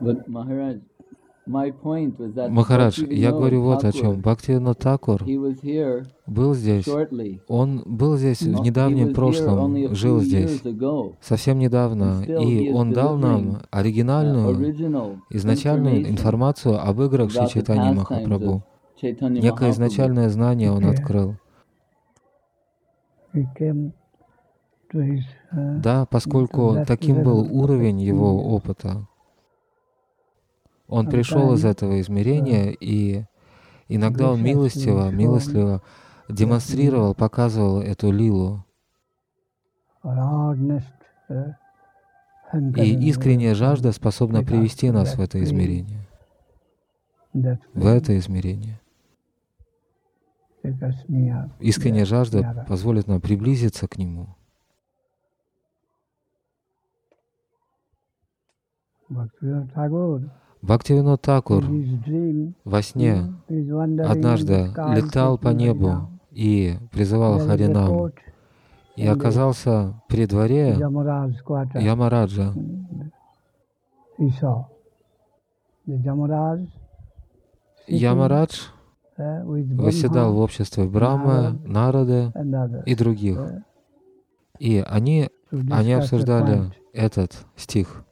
Махарадж, я говорю вот о чем. Бхактивинод Thakura был здесь. Он был здесь в недавнем прошлом, жил здесь совсем недавно, и он дал нам оригинальную, изначальную информацию об играх Шри Чайтаньи Махапрабху. Некое изначальное знание он открыл. Да, поскольку таким был уровень его опыта, он пришел из этого измерения, и иногда он милостиво демонстрировал, показывал эту лилу. И искренняя жажда способна привести нас в это измерение. В это измерение. Искренняя жажда позволит нам приблизиться к Нему. Бхактивинод Thakura во сне однажды летал по небу и призывал Харинам, и оказался при дворе Ямараджа. Ямарадж восседал в обществе Брахмы, Нарады и других. И они обсуждали этот стих.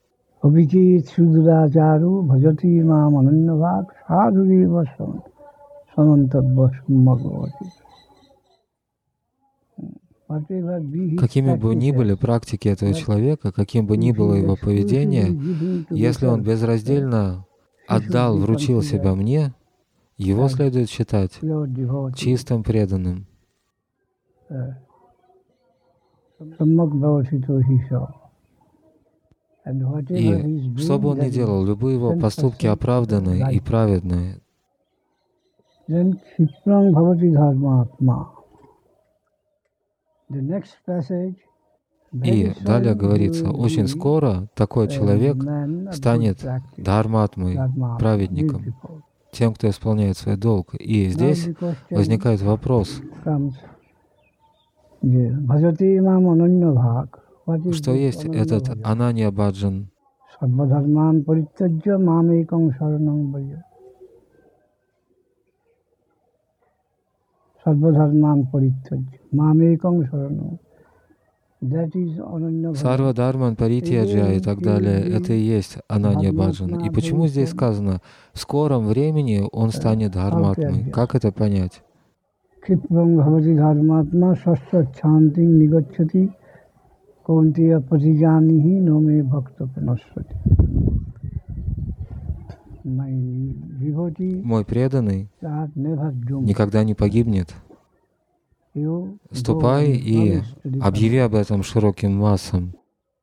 Какими бы ни были практики этого человека, каким бы ни было его поведение, если он безраздельно отдал, вручил себя мне, его следует считать чистым преданным. И что бы он ни делал, любые его поступки оправданы и праведны. И далее говорится, очень скоро такой человек станет дхарматмой, праведником, тем, кто исполняет свой долг. И здесь возникает вопрос, что есть этот Ананья Баджан? Сарва Дharman Паритьяджа и так далее, это и есть Ананья Баджан. И почему здесь сказано, в скором времени он станет дхарматмой? Как это понять? Мой преданный никогда не погибнет. Ступай и объяви об этом широким массам.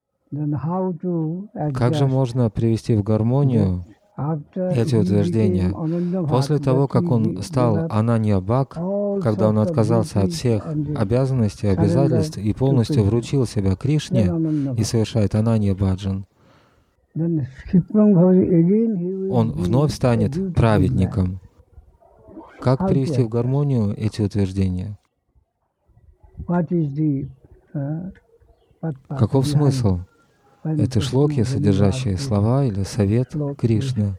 Как же можно привести в гармонию эти утверждения? После того, как он стал Ананья Бхак, когда он отказался от всех обязанностей, обязательств и полностью вручил себя Кришне и совершает Ананья Баджан, он вновь станет праведником. Как привести в гармонию эти утверждения? Каков смысл? Это шлоки, содержащие слова или совет Кришны.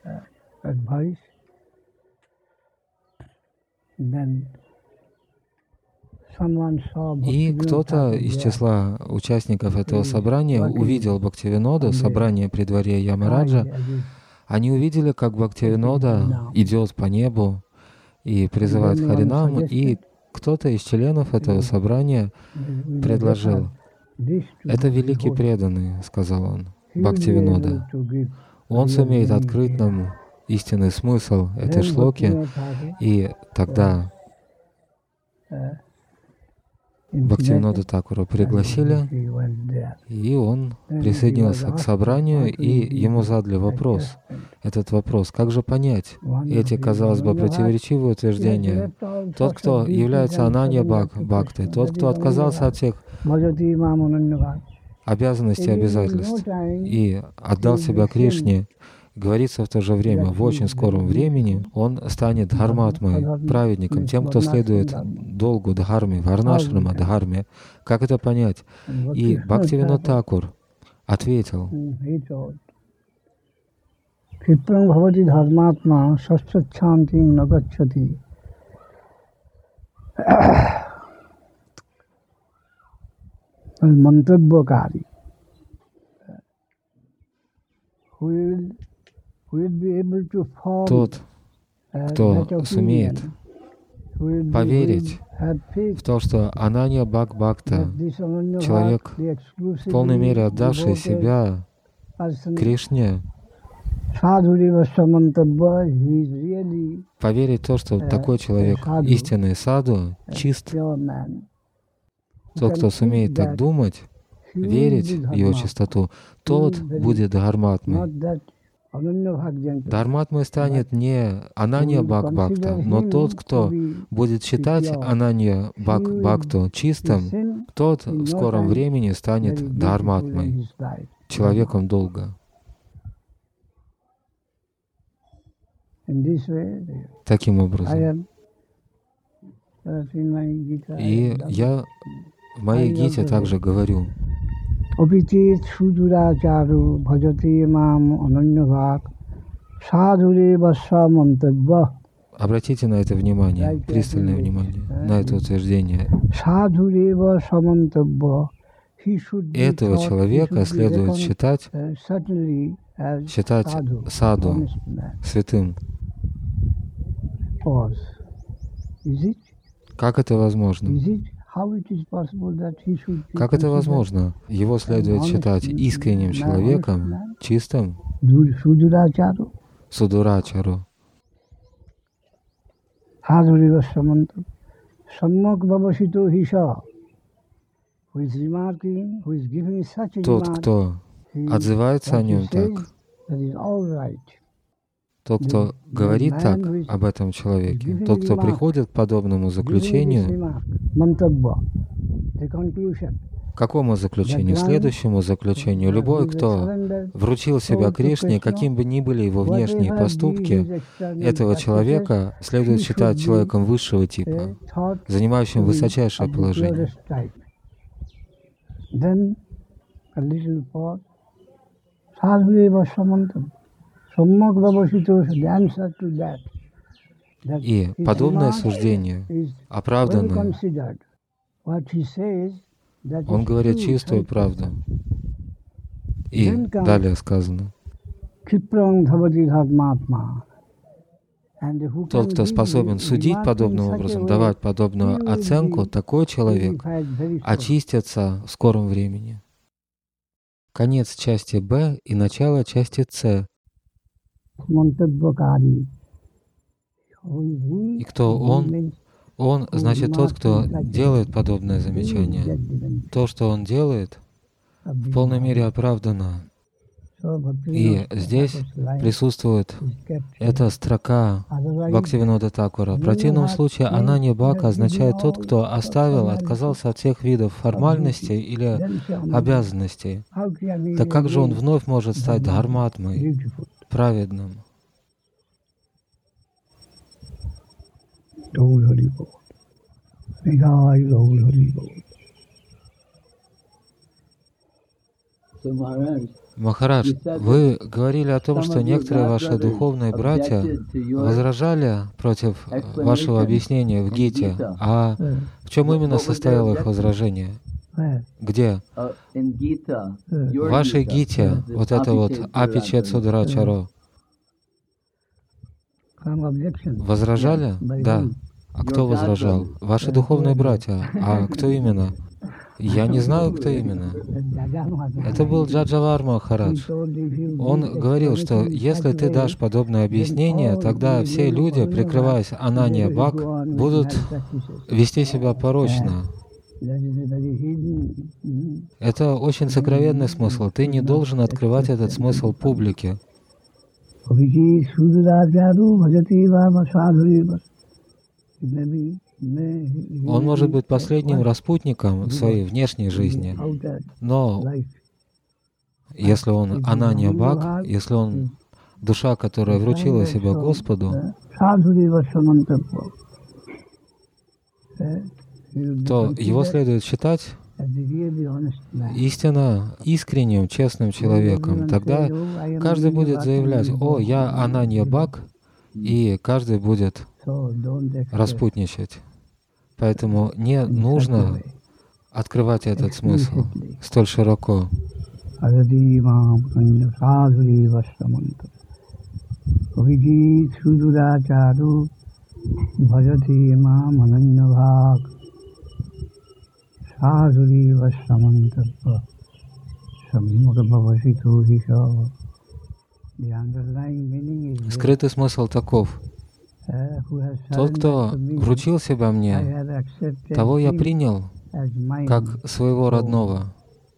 И кто-то из числа участников этого собрания увидел Бхактивинода, собрание при дворе Ямараджа. Они увидели, как Бхактивинода идет по небу и призывает Харинам, и кто-то из членов этого собрания предложил: «Это великий преданный», — сказал он, Бхактивинода. «Он сумеет открыть нам истинный смысл этой шлоки», и тогда Бхактивинода Thakura пригласили, и он присоединился к собранию, и ему задали вопрос. Этот вопрос: как же понять эти, казалось бы, противоречивые утверждения? Тот, кто является Ананья Бхактой, тот, кто отказался от всех обязанностей и обязательств и отдал себя Кришне, говорится в то же время, в очень скором времени он станет дхарматмой, праведником, тем, кто следует долгу дхарме, варнашрама дхарме. Как это понять? И Бхактивинод Thakura ответил: Kipram bhavati dharmatma sastvachantim nagacchati. Mantrabbakari. Who will be able to form Тот, кто сумеет поверить в то, что Ананья Бхак-бхакта, человек, в полной мере отдавший себя Кришне, поверить в то, что такой человек, истинный саду, чист. Тот, кто сумеет так думать, верить в его чистоту, тот будет Дхарматмой. Дхарматмой станет не Ананья Бхак-бхакта, но тот, кто будет считать Ананья Бхак-бхакту чистым, тот в скором времени станет Дхарматмой, человеком долга. Таким образом. И я в моей Гите также говорю: Обитит шудурачару бхажати мам ананьявак садхуре васса мантабба. Обратите на это внимание, пристальное внимание, на это утверждение. Этого человека следует считать саду, святым. Как это возможно? Как это возможно? Его следует считать искренним человеком, чистым, судурачару. Тот, кто отзывается о нем так, тот, кто говорит так об этом человеке, тот, кто приходит к подобному заключению, к какому заключению? Следующему заключению. Любой, кто вручил себя Кришне, каким бы ни были его внешние поступки, этого человека следует считать человеком высшего типа, занимающим высочайшее положение. И подобное суждение оправдано. Он говорит чистую правду. И далее сказано: тот, кто способен судить подобным образом, давать подобную оценку, такой человек очистится в скором времени. Конец части Б и начало части С. И кто он? Он, значит, тот, кто делает подобное замечание. То, что он делает, в полной мере оправдано. И здесь присутствует эта строка Бхактивинода Такура. В противном случае Ананья Бхак означает тот, кто оставил, отказался от всех видов формальностей или обязанностей. Так как же он вновь может стать Дхарматмой, праведным? Махарадж, вы говорили о том, что некоторые ваши духовные братья возражали против вашего объяснения в Гите. А в чем именно состояло их возражение? Где? В вашей Гите, вот это вот Апичет Судурачаро. Возражали? Да. А кто возражал? Ваши духовные братья. А кто именно? Я не знаю, кто именно. Это был Джаджавар Махарадж. Он говорил, что если ты дашь подобное объяснение, тогда все люди, прикрываясь Ананья Бхак, будут вести себя порочно. Это очень сокровенный смысл. Ты не должен открывать этот смысл публике. Он может быть последним распутником в своей внешней жизни, но если он Ананья Бхак, если он душа, которая вручила себя Господу, то его следует считать истинно искренним, честным человеком, тогда каждый будет заявлять: «О, я Ананья Бхак», и каждый будет распутничать. Поэтому не нужно открывать этот смысл столь широко. Скрытый смысл таков: тот, кто вручил себя мне, того я принял как своего родного.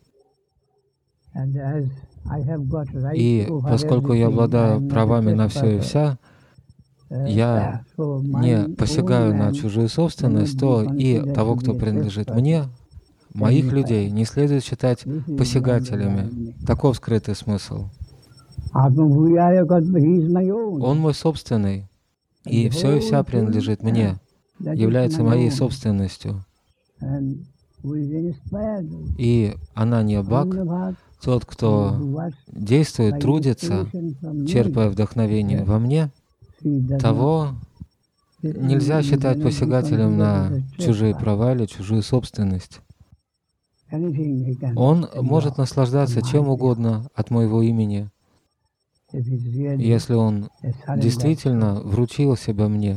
И поскольку я обладаю правами на все и вся, я не посягаю на чужую собственность, то и того, кто принадлежит мне, моих людей, не следует считать посягателями. Таков скрытый смысл. Он мой собственный, и все и вся принадлежит мне, является моей собственностью. И Ананья Бхак, тот, кто действует, трудится, черпая вдохновение во мне, того нельзя считать посягателем на чужие права или чужую собственность. Он может наслаждаться чем угодно от моего имени, если он действительно вручил себя мне.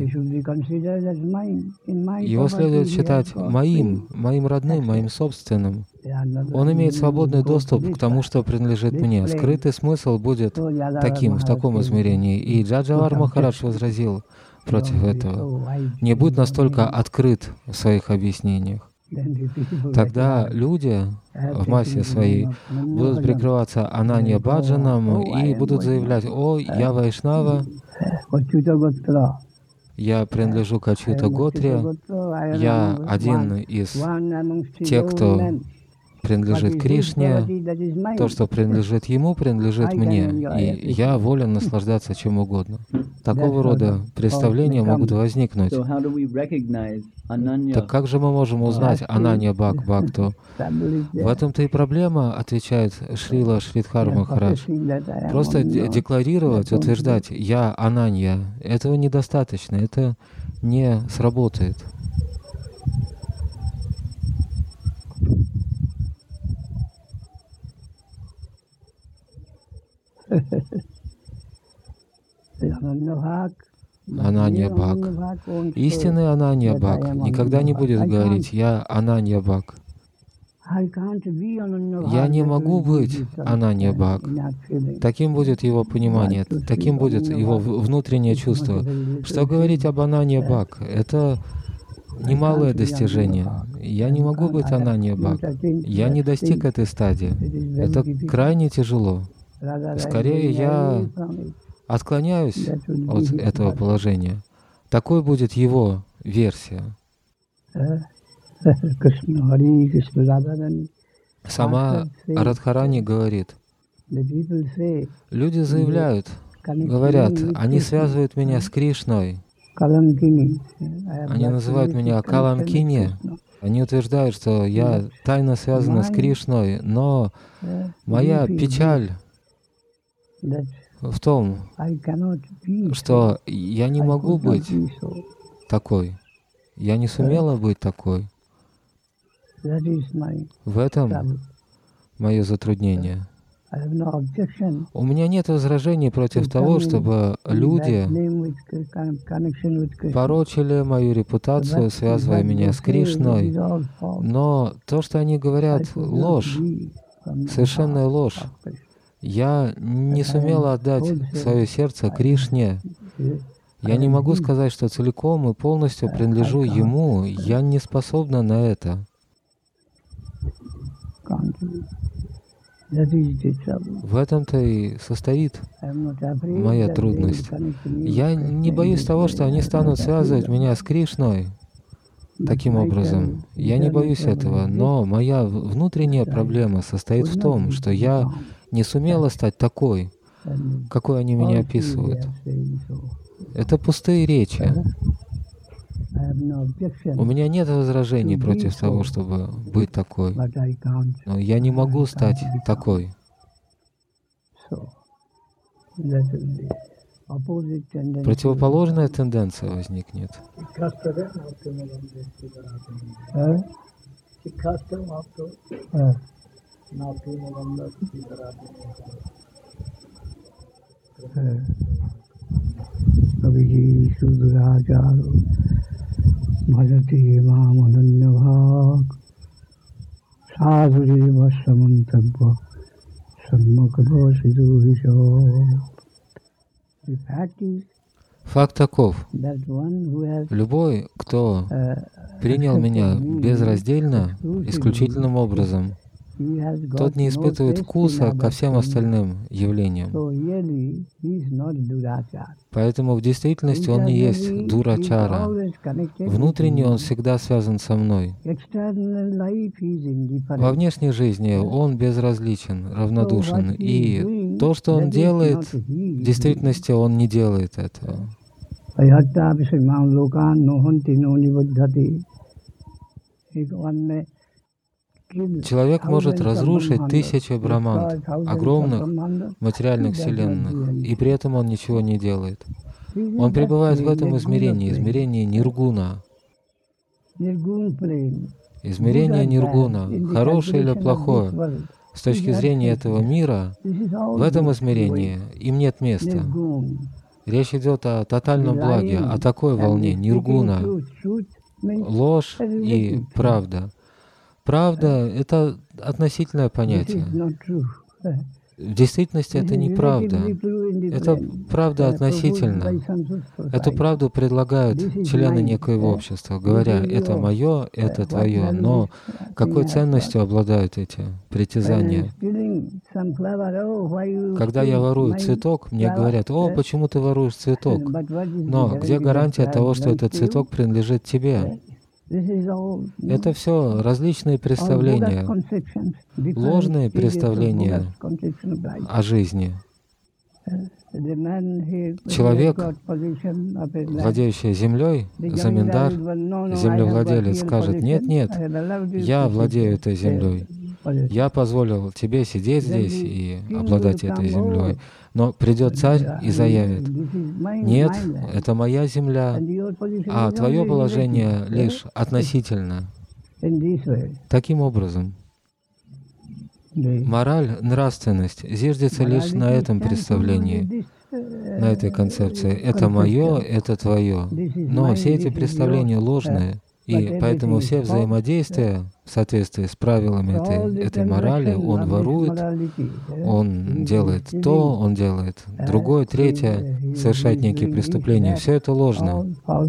Его следует считать моим родным, моим собственным. Он имеет свободный доступ к тому, что принадлежит мне. Скрытый смысл будет таким, в таком измерении. И Джаджавар Махарадж возразил против этого. Не будь настолько открыт в своих объяснениях. Тогда люди в массе своей будут прикрываться Ананья Баджаном и будут заявлять: «О, я Вайшнава, я принадлежу к Ачюта Готре, я один из тех, кто принадлежит Кришне, то, что принадлежит ему, принадлежит мне, и я волен наслаждаться чем угодно». Такого рода представления могут возникнуть. Так как же мы можем узнать Ананья Бхак Бхакту? В этом-то и проблема, отвечает Шрила Шридхар Махарадж. Просто декларировать, утверждать «я Ананья» — этого недостаточно, это не сработает. Ананья Бхак. Истинный Ананья Бхак никогда не будет говорить «я Ананья Бхак». Я не могу быть Ананья Бхак. Таким будет его понимание, таким будет его внутреннее чувство. Что говорить об Ананья Бхак? Это немалое достижение. Я не могу быть Ананья Бхак. Я не достиг этой стадии. Это крайне тяжело. Скорее, я отклоняюсь от этого положения. Такой будет его версия. Сама Радхарани говорит, люди заявляют, говорят, они связывают меня с Кришной, они называют меня Каламкини, они утверждают, что я тайно связана с Кришной, но моя печаль в том, что я не могу быть такой, я не сумела быть такой. В этом мое затруднение. У меня нет возражений против того, чтобы люди порочили мою репутацию, связывая меня с Кришной, но то, что они говорят, ложь, совершенная ложь. Я не сумела отдать свое сердце Кришне. Я не могу сказать, что целиком и полностью принадлежу Ему. Я не способна на это. В этом-то и состоит моя трудность. Я не боюсь того, что они станут связывать меня с Кришной таким образом. Я не боюсь этого, но моя внутренняя проблема состоит в том, что я не сумела стать такой, какой они меня описывают. Это пустые речи. У меня нет возражений против того, чтобы быть такой, но я не могу стать такой. Противоположная тенденция возникнет. Факт таков. Любой, кто принял меня безраздельно, исключительным образом, тот не испытывает вкуса ко всем остальным явлениям. Поэтому в действительности он не есть дурачара. Внутренне он всегда связан со мной. Во внешней жизни он безразличен, равнодушен. И то, что он делает, в действительности он не делает этого. Человек может разрушить тысячи браманд, огромных материальных вселенных, и при этом он ничего не делает. Он пребывает в этом измерении, измерении ниргуна. Измерение ниргуна, хорошее или плохое, с точки зрения этого мира, в этом измерении им нет места. Речь идет о тотальном благе, о такой волне, ниргуна, ложь и правда. Правда — это относительное понятие. В действительности это неправда. Это правда относительно. Эту правду предлагают члены некоего общества, говоря, это мое, это твое. Но какой ценностью обладают эти притязания? Когда я ворую цветок, мне говорят, о, почему ты воруешь цветок? Но где гарантия того, что этот цветок принадлежит тебе? Это все различные представления, ложные представления о жизни. Человек, владеющий землей, заминдар, землевладелец, скажет, нет, нет, я владею этой землей. Я позволил тебе сидеть здесь и обладать этой землей. Но придет царь и заявит, нет, это моя земля, а твое положение лишь относительно. Таким образом, мораль, нравственность зиждется лишь на этом представлении, на этой концепции. Это мое, это твое. Но все эти представления ложные. И поэтому все взаимодействия в соответствии с правилами этой морали, он ворует, он делает то, он делает другое, третье, совершает некие преступления. Все это ложно.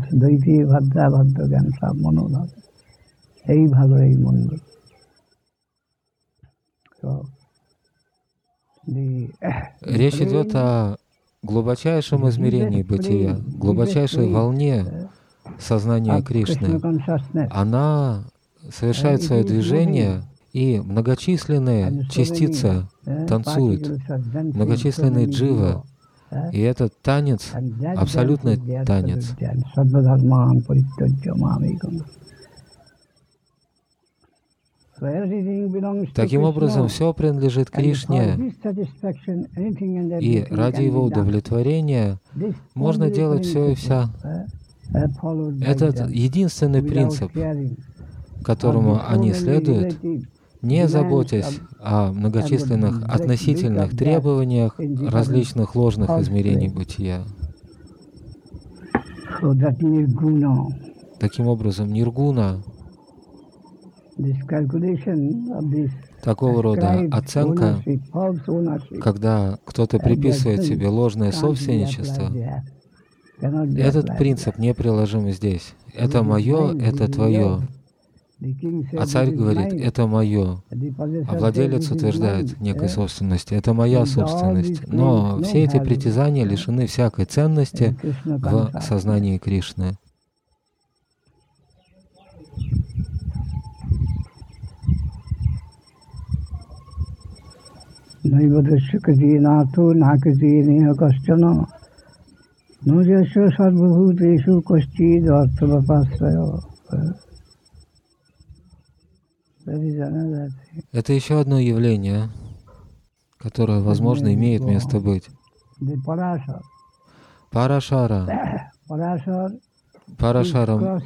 Речь идет о глубочайшем измерении бытия, глубочайшей волне сознания Кришны. Она совершает свое движение, и многочисленные частицы танцуют, многочисленные дживы. И этот танец — абсолютный танец. Таким образом, все принадлежит Кришне, и ради его удовлетворения можно делать все и вся. Этот единственный принцип, которому они следуют, не заботясь о многочисленных относительных требованиях различных ложных измерений бытия. Таким образом, ниргуна, такого рода оценка, когда кто-то приписывает себе ложное собственничество, этот принцип неприложим здесь. Это мое, это твое. А царь говорит, это мое. А владелец утверждает некой собственности, это моя собственность. Но все эти притязания лишены всякой ценности в сознании Кришны. Это еще одно явление, которое, возможно, имеет место быть. Парашара. Парашаром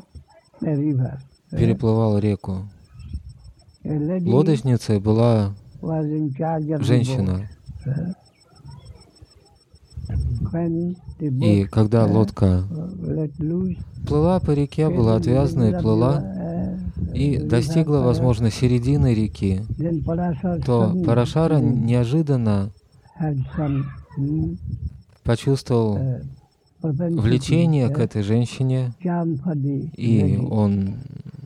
переплывал реку. Лодочницей была женщина. И когда лодка плыла по реке, была отвязана и плыла, и достигла, возможно, середины реки, то Парашара неожиданно почувствовал влечение к этой женщине, и он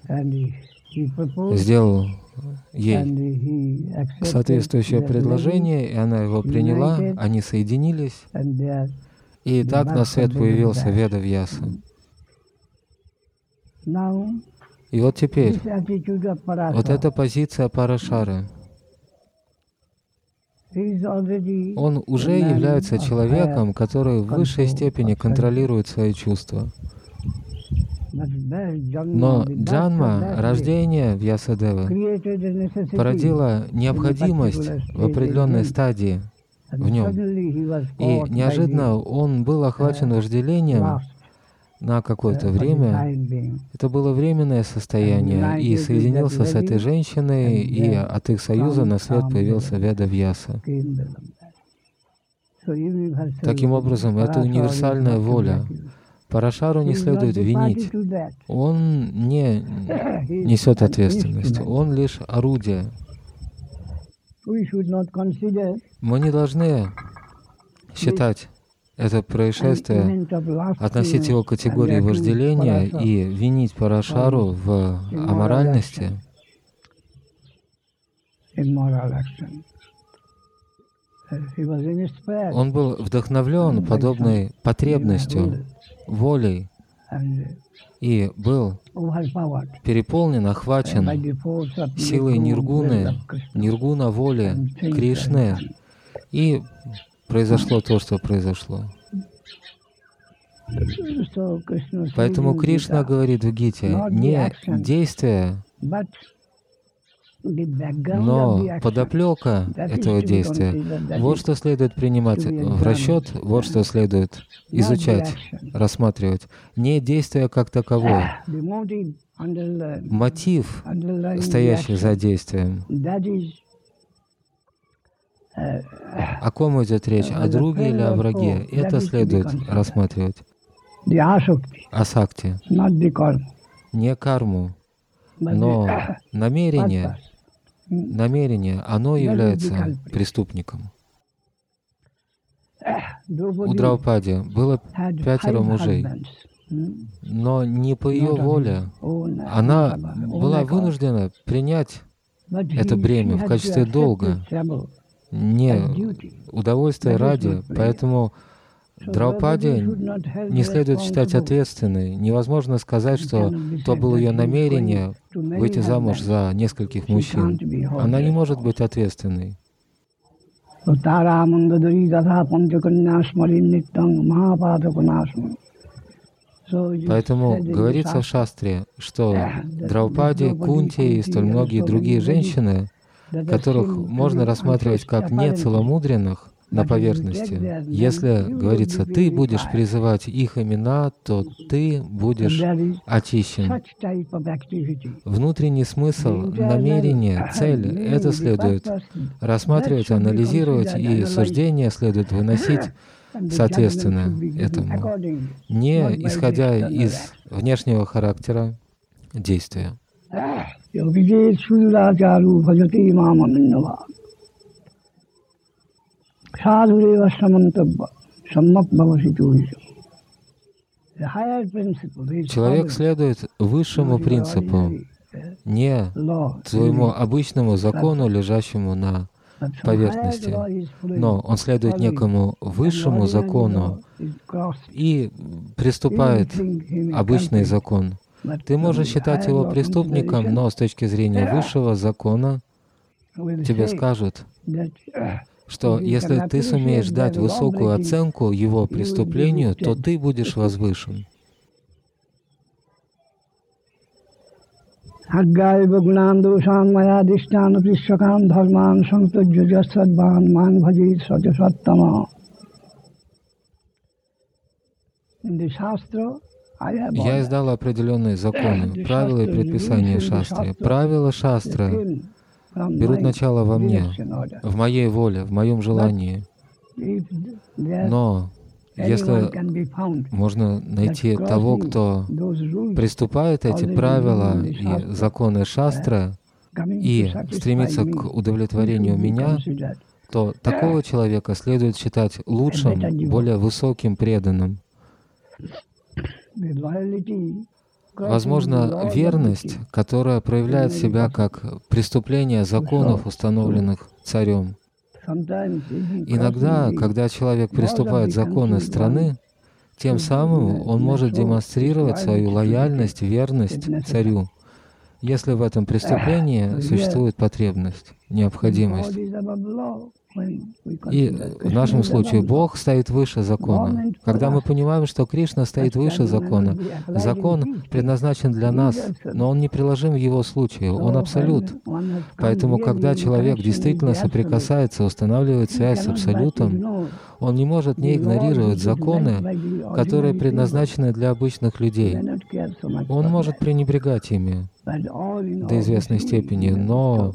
сделал ей соответствующее предложение, и она его приняла, они соединились, и так на свет появился Ведавьяса. И вот теперь, вот эта позиция Парашары, он уже является человеком, который в высшей степени контролирует свои чувства. Но джанма, рождение Вьясадевы, породило необходимость в определенной стадии в нем. И неожиданно он был охвачен вожделением на какое-то время. Это было временное состояние, и соединился с этой женщиной, и от их союза на свет появился Ведавьяса. Таким образом, это универсальная воля. Парашару не следует винить. Он не несет ответственность. Он лишь орудие. Мы не должны считать это происшествие, относить его к категории вожделения и винить Парашару в аморальности. Он был вдохновлен подобной потребностью, волей, и был переполнен, охвачен силой ниргуны, ниргуна воли Кришны, и произошло то, что произошло. Поэтому Кришна говорит в Гите, не действие, но подоплека этого действия. Вот что следует принимать в расчет, вот что следует изучать, рассматривать. Не действие как таковое. Мотив, стоящий за действием. О ком идет речь? О друге или о враге? Это следует рассматривать. Асакти. Не карму, но намерение, оно является преступником. У Драупади было 5 мужей, но не по ее воле. Она была вынуждена принять это бремя в качестве долга, не удовольствия ради, поэтому Драупади не следует считать ответственной. Невозможно сказать, что то было ее намерение выйти замуж за нескольких мужчин. Она не может быть ответственной. Поэтому говорится в Шастре, что Драупади, Кунти и столь многие другие женщины, которых можно рассматривать как нецеломудренных на поверхности, если говорится, ты будешь призывать их имена, то ты будешь очищен. Внутренний смысл, намерение, цель — это следует рассматривать, анализировать, и суждения следует выносить соответственно этому, не исходя из внешнего характера действия. Человек следует высшему принципу, не своему обычному закону, лежащему на поверхности, но он следует некому высшему закону и приступает обычный закон. Ты можешь считать его преступником, но с точки зрения высшего закона тебе скажут, что если ты сумеешь дать высокую оценку его преступлению, то ты будешь возвышен. Я издал определенные законы, правила и предписания шастры. Правила шастры берут начало во мне, в моей воле, в моем желании. Но если можно найти того, кто приступает эти правила и законы шастры и стремится к удовлетворению меня, то такого человека следует считать лучшим, более высоким преданным. Возможно, верность, которая проявляет себя как преступление законов, установленных царем. Иногда, когда человек приступает законы страны, тем самым он может демонстрировать свою лояльность, верность царю, если в этом преступлении существует потребность, необходимость. И в нашем случае Бог стоит выше закона. Когда мы понимаем, что Кришна стоит выше закона, закон предназначен для нас, но он неприложим в его случае, он абсолют. Поэтому, когда человек действительно соприкасается, устанавливает связь с абсолютом, он не может не игнорировать законы, которые предназначены для обычных людей. Он может пренебрегать ими до известной степени, но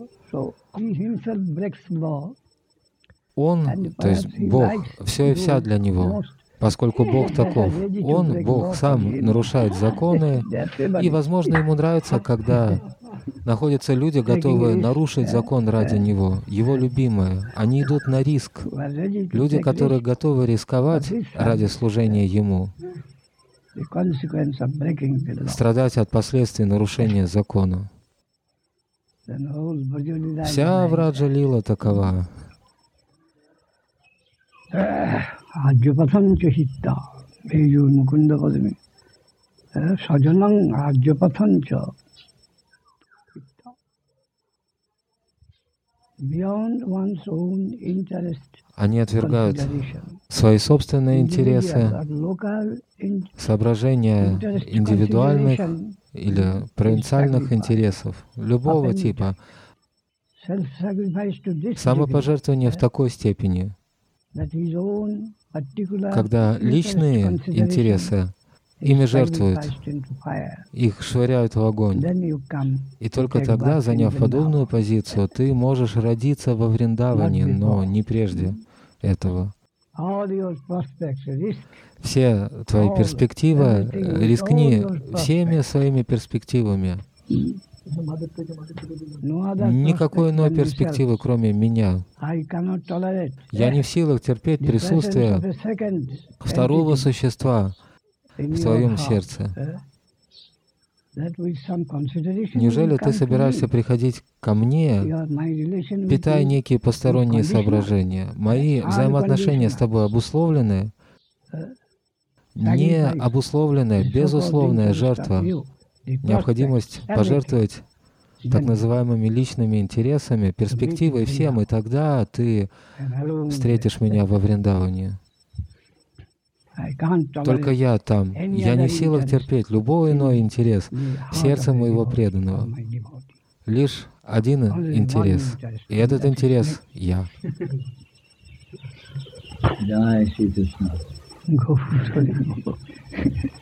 Он, то есть Бог, все и вся для Него, поскольку Бог таков. Он, Бог, сам нарушает законы, и, возможно, Ему нравится, когда находятся люди, готовые нарушить закон ради Него, Его любимые. Они идут на риск. Люди, которые готовы рисковать ради служения Ему, страдать от последствий нарушения закона. Вся Враджа-лила такова. Ajyapathancha hitta, Beju Mukunda Padmi, Sajanang Ajyapathancha hitta. Beyond one's own interest, они отвергают свои собственные интересы, соображения индивидуальных или провинциальных интересов, любого типа, самопожертвование в такой степени, когда личные интересы ими жертвуют, их швыряют в огонь. И только тогда, заняв подобную позицию, ты можешь родиться во Вриндаване, но не прежде этого. Все твои перспективы, рискни всеми своими перспективами. Никакой иной перспективы, кроме меня. Я не в силах терпеть присутствие второго существа в твоем сердце. Неужели ты собираешься приходить ко мне, питая некие посторонние соображения? Мои взаимоотношения с тобой обусловлены? Не обусловленная, безусловная жертва, необходимость пожертвовать так называемыми личными интересами, перспективой всем, и тогда ты встретишь меня во Вриндаване. Только я там. Я не в силах терпеть любой иной интерес в сердце моего преданного. Лишь один интерес. И этот интерес — я. Jai Shri Krishna.